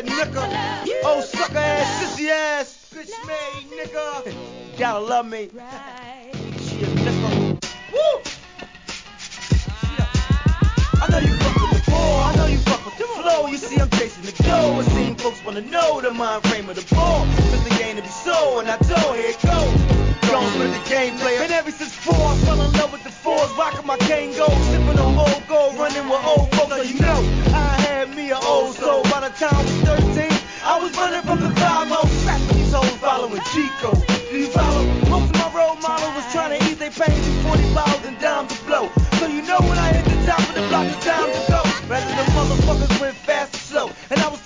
Yeah, nigga. Oh, sucker ass, sissy ass, bitch made, nigga. Gotta love me. Shit, nigga. Woo! I know you fuck with the ball, I know you fuck with the flow. You see I'm chasing the dough. It seems folks wanna know the mind frame of the ball. Cause the game to be so, and I told, here it goes.